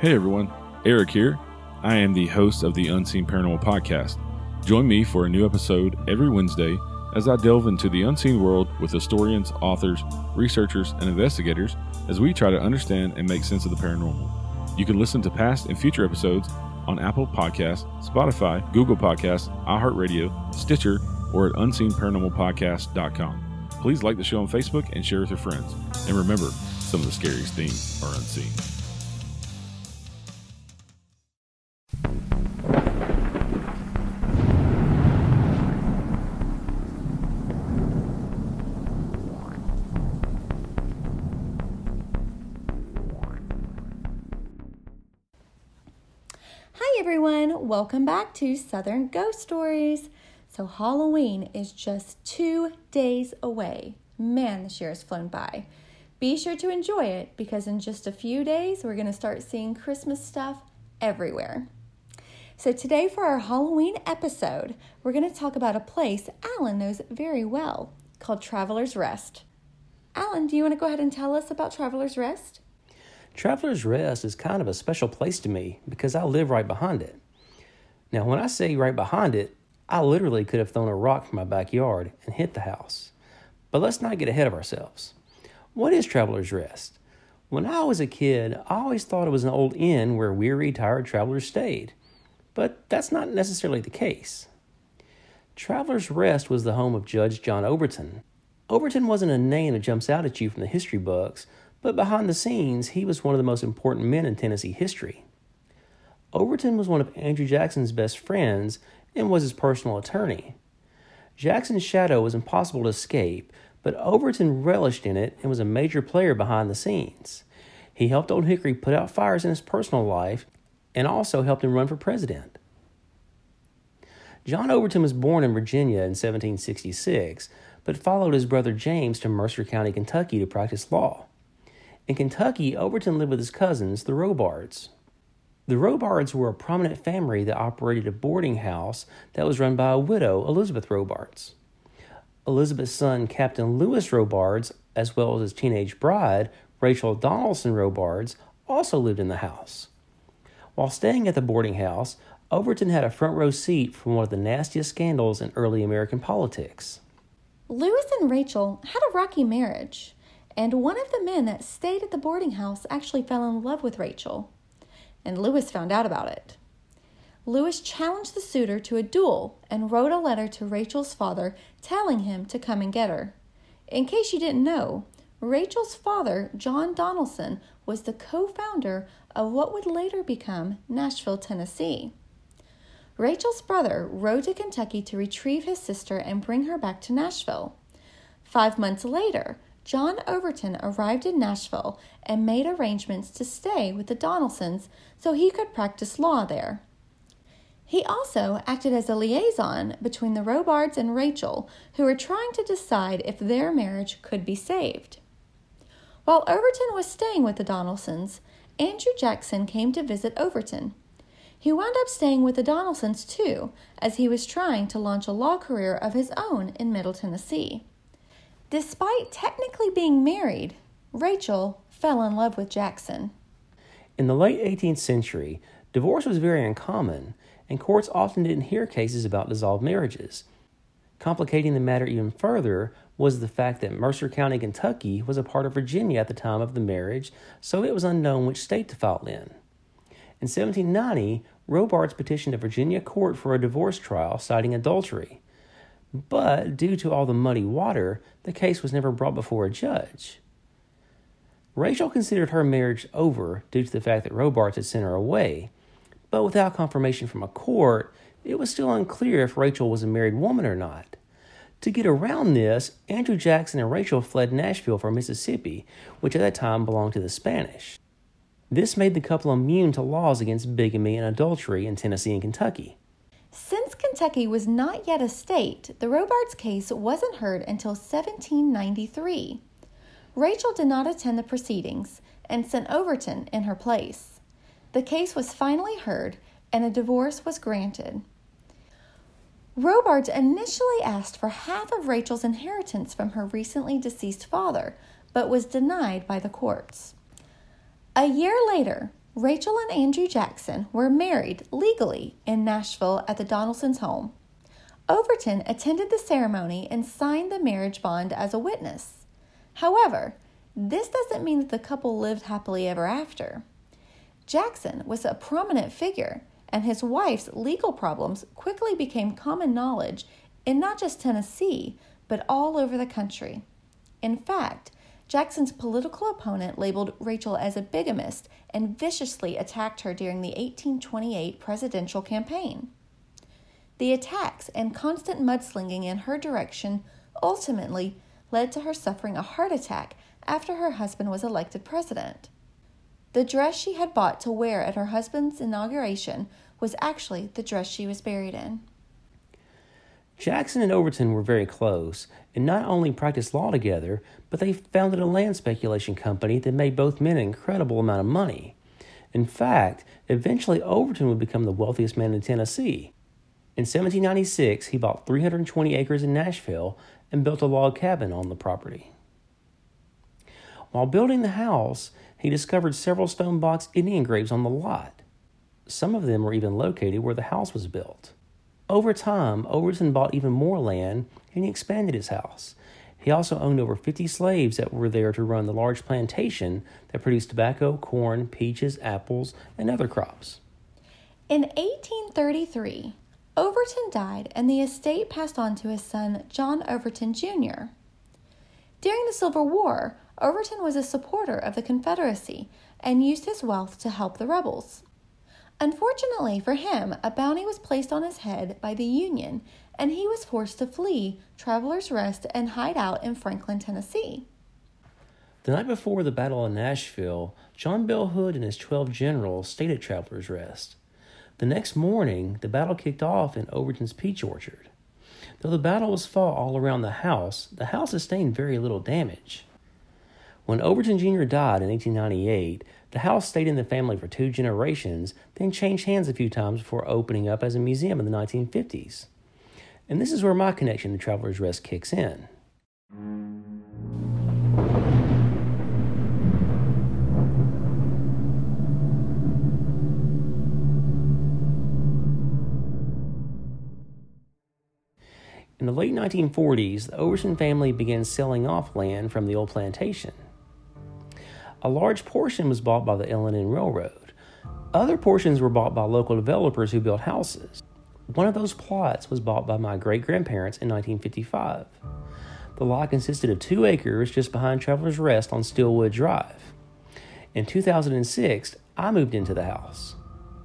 Hey everyone, Eric here. I am the host of the Unseen Paranormal Podcast. Join me for a new episode every Wednesday as I delve into the unseen world with historians, authors, researchers, and investigators as we try to understand and make sense of the paranormal. You can listen to past and future episodes on Apple Podcasts, Spotify, Google Podcasts, iHeartRadio, Stitcher, or at unseenparanormalpodcast.com. Please like the show on Facebook and share with your friends. And remember, some of the scariest things are unseen. Hi everyone, welcome back to Southern Ghost Stories. So Halloween is just 2 days away. Man, this year has flown by. Be sure to enjoy it because in just a few days we're going to start seeing Christmas stuff everywhere. So today for our Halloween episode, we're going to talk about a place Alan knows very well called Travelers Rest. Alan, do you want to go ahead and tell us about Travelers Rest? Travelers Rest is kind of a special place to me because I live right behind it. Now, when I say right behind it, I literally could have thrown a rock from my backyard and hit the house. But let's not get ahead of ourselves. What is Travelers Rest? When I was a kid, I always thought it was an old inn where weary, tired travelers stayed. But that's not necessarily the case. Travelers Rest was the home of Judge John Overton. Overton wasn't a name that jumps out at you from the history books, but behind the scenes, he was one of the most important men in Tennessee history. Overton was one of Andrew Jackson's best friends and was his personal attorney. Jackson's shadow was impossible to escape, but Overton relished in it and was a major player behind the scenes. He helped Old Hickory put out fires in his personal life and also helped him run for president. John Overton was born in Virginia in 1766, but followed his brother James to Mercer County, Kentucky to practice law. In Kentucky, Overton lived with his cousins, the Robards. The Robards were a prominent family that operated a boarding house that was run by a widow, Elizabeth Robards. Elizabeth's son, Captain Lewis Robards, as well as his teenage bride, Rachel Donaldson Robards, also lived in the house. While staying at the boarding house, Overton had a front row seat from one of the nastiest scandals in early American politics. Lewis and Rachel had a rocky marriage, and one of the men that stayed at the boarding house actually fell in love with Rachel, and Lewis found out about it. Lewis challenged the suitor to a duel and wrote a letter to Rachel's father telling him to come and get her. In case you didn't know, Rachel's father, John Donaldson, was the co-founder of what would later become Nashville, Tennessee. Rachel's brother rode to Kentucky to retrieve his sister and bring her back to Nashville. 5 months later, John Overton arrived in Nashville and made arrangements to stay with the Donaldsons so he could practice law there. He also acted as a liaison between the Robards and Rachel, who were trying to decide if their marriage could be saved. While Overton was staying with the Donaldsons, Andrew Jackson came to visit Overton. He wound up staying with the Donaldsons too, as he was trying to launch a law career of his own in Middle Tennessee. Despite technically being married, Rachel fell in love with Jackson. In the late 18th century, divorce was very uncommon, and courts often didn't hear cases about dissolved marriages. Complicating the matter even further was the fact that Mercer County, Kentucky was a part of Virginia at the time of the marriage, so it was unknown which state to file in. In 1790, Robards petitioned a Virginia court for a divorce trial citing adultery. But due to all the muddy water, the case was never brought before a judge. Rachel considered her marriage over due to the fact that Robards had sent her away, but without confirmation from a court, it was still unclear if Rachel was a married woman or not. To get around this, Andrew Jackson and Rachel fled Nashville from Mississippi, which at that time belonged to the Spanish. This made the couple immune to laws against bigamy and adultery in Tennessee and Kentucky. Since Kentucky was not yet a state, the Robards case wasn't heard until 1793. Rachel did not attend the proceedings and sent Overton in her place. The case was finally heard and a divorce was granted. Robards initially asked for half of Rachel's inheritance from her recently deceased father, but was denied by the courts. A year later, Rachel and Andrew Jackson were married legally in Nashville at the Donaldson's home. Overton attended the ceremony and signed the marriage bond as a witness. However, this doesn't mean that the couple lived happily ever after. Jackson was a prominent figure, and his wife's legal problems quickly became common knowledge in not just Tennessee, but all over the country. In fact, Jackson's political opponent labeled Rachel as a bigamist and viciously attacked her during the 1828 presidential campaign. The attacks and constant mudslinging in her direction ultimately led to her suffering a heart attack after her husband was elected president. The dress she had bought to wear at her husband's inauguration was actually the dress she was buried in. Jackson and Overton were very close, and not only practiced law together, but they founded a land speculation company that made both men an incredible amount of money. In fact, eventually Overton would become the wealthiest man in Tennessee. In 1796, he bought 320 acres in Nashville and built a log cabin on the property. While building the house, he discovered several stone box Indian graves on the lot. Some of them were even located where the house was built. Over time, Overton bought even more land and he expanded his house. He also owned over 50 slaves that were there to run the large plantation that produced tobacco, corn, peaches, apples, and other crops. In 1833, Overton died and the estate passed on to his son, John Overton Jr. During the Civil War, Overton was a supporter of the Confederacy and used his wealth to help the rebels. Unfortunately for him, a bounty was placed on his head by the Union, and he was forced to flee Travelers Rest and hide out in Franklin, Tennessee. The night before the Battle of Nashville, John Bell Hood and his 12 generals stayed at Travelers Rest. The next morning, the battle kicked off in Overton's peach orchard. Though the battle was fought all around the house sustained very little damage. When Overton Jr. died in 1898, the house stayed in the family for 2 generations, then changed hands a few times before opening up as a museum in the 1950s. And this is where my connection to Travelers Rest kicks in. In the late 1940s, the Overton family began selling off land from the old plantation. A large portion was bought by the L&N Railroad. Other portions were bought by local developers who built houses. One of those plots was bought by my great-grandparents in 1955. The lot consisted of 2 acres just behind Travelers Rest on Stillwood Drive. In 2006, I moved into the house.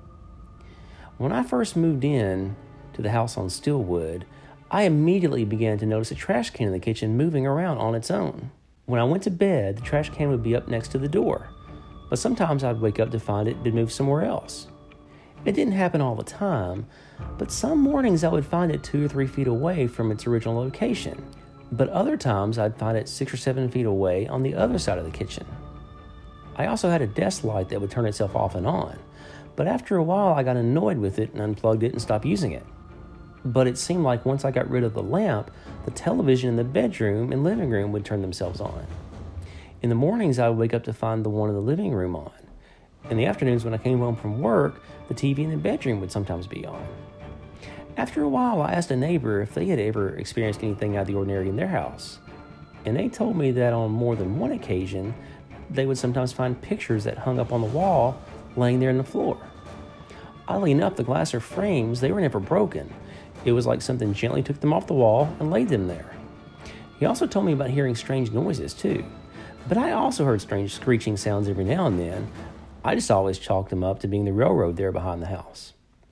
When I first moved in to the house on Stillwood, I immediately began to notice a trash can in the kitchen moving around on its own. When I went to bed, the trash can would be up next to the door, but sometimes I'd wake up to find it had moved somewhere else. It didn't happen all the time, but some mornings I would find it 2 or 3 feet away from its original location, but other times I'd find it 6 or 7 feet away on the other side of the kitchen. I also had a desk light that would turn itself off and on, but after a while I got annoyed with it and unplugged it and stopped using it. But it seemed like once I got rid of the lamp, the television in the bedroom and living room would turn themselves on. In the mornings, I would wake up to find the one in the living room on. In the afternoons, when I came home from work, the TV in the bedroom would sometimes be on. After a while, I asked a neighbor if they had ever experienced anything out of the ordinary in their house. And they told me that on more than one occasion, they would sometimes find pictures that hung up on the wall laying there on the floor. Oddly enough, the glass or frames, they were never broken. It was like something gently took them off the wall and laid them there. He also told me about hearing strange noises too, but I also heard strange screeching sounds every now and then. I just always chalked them up to being the railroad there behind the house.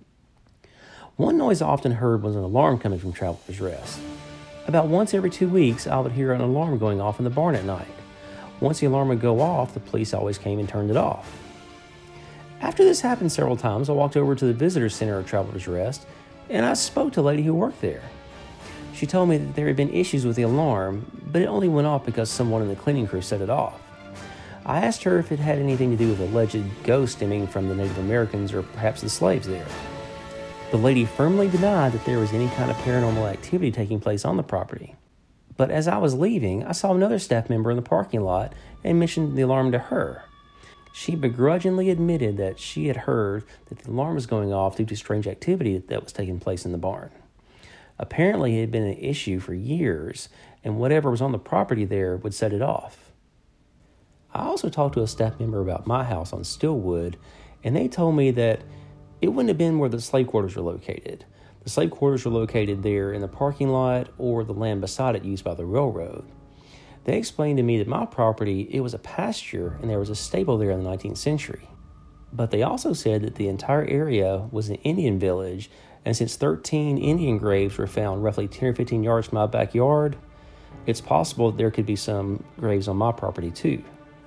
One noise I often heard was an alarm coming from Travelers Rest. About once every 2 weeks, I would hear an alarm going off in the barn at night. Once the alarm would go off, the police always came and turned it off. After this happened several times, I walked over to the visitor center of Travelers Rest and I spoke to a lady who worked there. She told me that there had been issues with the alarm, but it only went off because someone in the cleaning crew set it off. I asked her if it had anything to do with alleged ghosts stemming from the Native Americans or perhaps the slaves there. The lady firmly denied that there was any kind of paranormal activity taking place on the property. But as I was leaving, I saw another staff member in the parking lot and mentioned the alarm to her. She begrudgingly admitted that she had heard that the alarm was going off due to strange activity that was taking place in the barn. Apparently, it had been an issue for years, and whatever was on the property there would set it off. I also talked to a staff member about my house on Stillwood, and they told me that it wouldn't have been where the slave quarters were located. The slave quarters were located there in the parking lot or the land beside it used by the railroad. They explained to me that my property, it was a pasture and there was a stable there in the 19th century. But they also said that the entire area was an Indian village, and since 13 Indian graves were found roughly 10 or 15 yards from my backyard, it's possible that there could be some graves on my property too.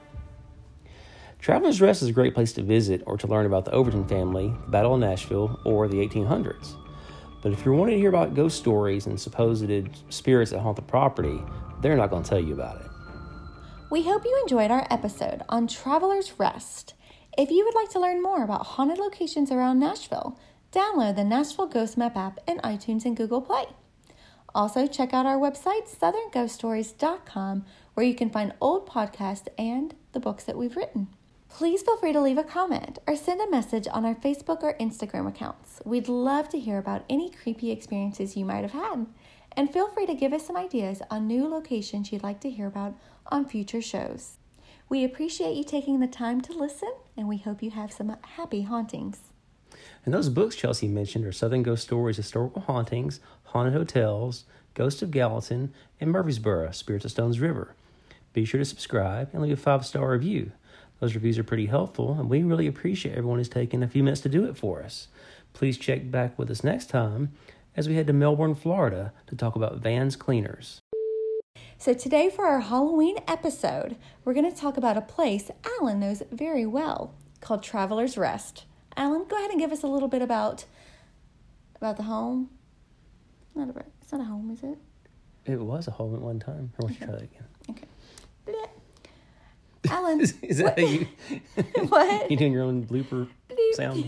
Traveler's Rest is a great place to visit or to learn about the Overton family, the Battle of Nashville, or the 1800s. But if you're wanting to hear about ghost stories and supposed spirits that haunt the property, they're not going to tell you about it. We hope you enjoyed our episode on Traveler's Rest. If you would like to learn more about haunted locations around Nashville, download the Nashville Ghost Map app in iTunes and Google Play. Also, check out our website, southernghoststories.com, where you can find old podcasts and the books that we've written. Please feel free to leave a comment or send a message on our Facebook or Instagram accounts. We'd love to hear about any creepy experiences you might have had. And feel free to give us some ideas on new locations you'd like to hear about on future shows. We appreciate you taking the time to listen, and we hope you have some happy hauntings. And those books Chelsea mentioned are Southern Ghost Stories, Historical Hauntings, Haunted Hotels, Ghost of Gallatin, and Murfreesboro, Spirits of Stones River. Be sure to subscribe and leave a 5-star review. Those reviews are pretty helpful, and we really appreciate everyone who's taken a few minutes to do it for us. Please check back with us next time as we head to Melbourne, Florida to talk about Vans Cleaners. So today for our Halloween episode, we're going to talk about a place Alan knows very well called Traveler's Rest. Alan, go ahead and give us a little bit about the home. It's not a home, is it? It was a home at one time. Or why don't you try that again? Okay. Blech. Alan. Is that how you... What? You doing your own blooper sound?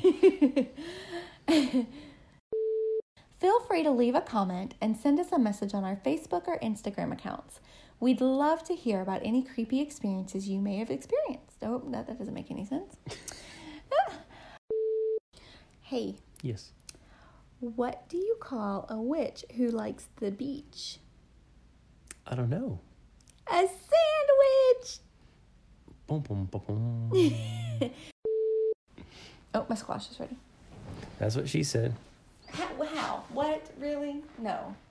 Feel free to leave a comment and send us a message on our Facebook or Instagram accounts. We'd love to hear about any creepy experiences you may have experienced. Oh, that doesn't make any sense. Hey. Yes. What do you call a witch who likes the beach? I don't know. A sandwich! Boom, boom, boom, boom. Oh, my squash is ready. That's what she said. How? What? Really? No.